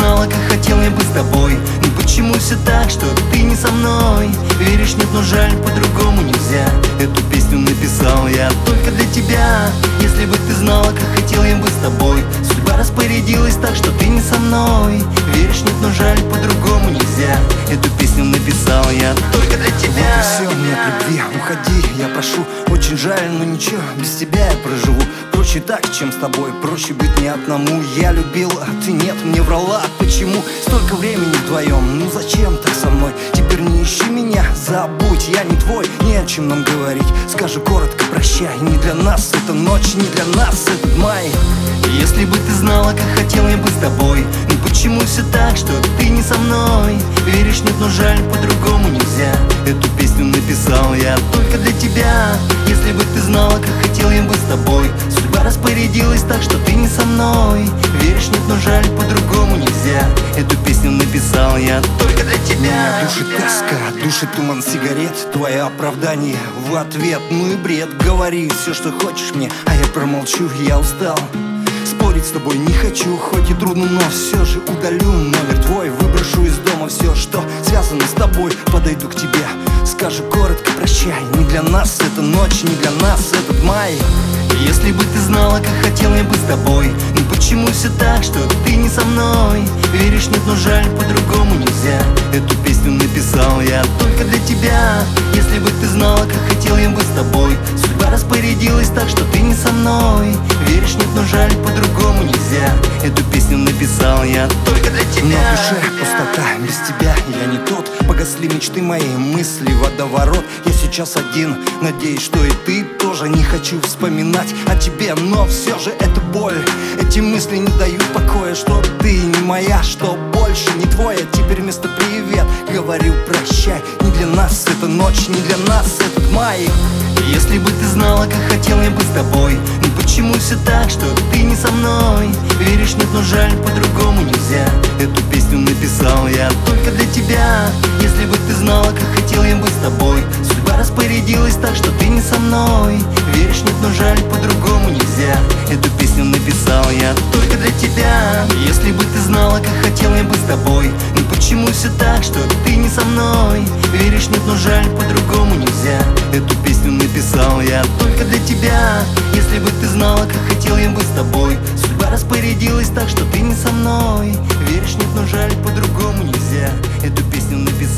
знала, как хотел я бы с тобой. Но почему все так, что ты не со мной? Веришь, нет, но жаль, по-другому нельзя. Эту песню написал я только для тебя. Если бы ты знала, как хотел я бы с тобой. Судьба распорядилась так, что ты не со мной. Веришь, нет, но жаль, по-другому нельзя. Эту песню написал я только для тебя. Вот и все, нет любви, уходи, я прошу. Очень жаль, но ничего, без тебя я проживу. Проще так, чем с тобой, проще быть не одному. Я любил, а ты нет, мне врала. Почему столько времени вдвоем? Ну зачем так со мной? Теперь не ищи меня, забудь, я не твой. Не о чем нам говорить, скажу коротко прощай. Не для нас эта ночь, не для нас этот май. Если бы ты знала, как хотел я бы с тобой. Но почему все так, что ты не со мной? Веришь, нет, но жаль, по-другому нельзя. Эту песню написал я только для тебя. Если бы ты знала, как хотел я бы с тобой. Судьба распорядилась так, что ты не со мной. Веришь, нет, но жаль, по-другому нельзя. Эту песню написал я только для тебя. Меня душит тоска, душит туман сигарет. Твое оправдание в ответ, ну и бред. Говори все, что хочешь мне, а я промолчу, я устал. Спорить с тобой не хочу, хоть и трудно, но все же удалю номер твой. Выброшу из дома все, что связано с тобой. Подойду к тебе, скажу коротко прощай. Не для нас эта ночь, не для нас этот май. Если бы ты знала, как хотел я бы с тобой. Но почему все так, что ты не со мной? Веришь, нет, но жаль, по-другому нельзя. Эту песню написал я только для тебя. Если бы ты знала, как хотел я бы с тобой. Судьба распорядилась так, что ты не со мной. Веришь, нет, но жаль, по-другому нельзя. Эту песню написал я только для тебя. Но в душе пустота, без тебя я не тот. Погасли мечты мои, мысли, водоворот. Я сейчас один, надеюсь, что и ты тоже. Не хочу вспоминать о тебе, но все же это боль. Эти мысли не дают покоя, что ты не моя, что больше не твоя. Теперь вместо привет говорю прощай. Не для нас эта ночь, не для нас этот май. Если бы ты знала, как хотел я бы с тобой. Но почему все так, что ты не со мной? Веришь, нет, но жаль, по-другому нельзя. Эту песню написал я только для тебя. Если бы ты знала, как хотел я бы с тобой. Судьба распорядилась так, что ты не со мной. Веришь, нет, но жаль, по-другому нельзя. Эту песню написал я только для тебя. Если бы ты знала, как хотел я бы с тобой. Но почему все так, что ты не со мной? Веришь, нет, но жаль, по-другому нельзя. Эту песню написал я только для тебя. Если бы ты знала, как хотел я бы с тобой. Судьба распорядилась так, что ты не со мной. Веришь, нет, но жаль, по-другому нельзя. Эту песню написал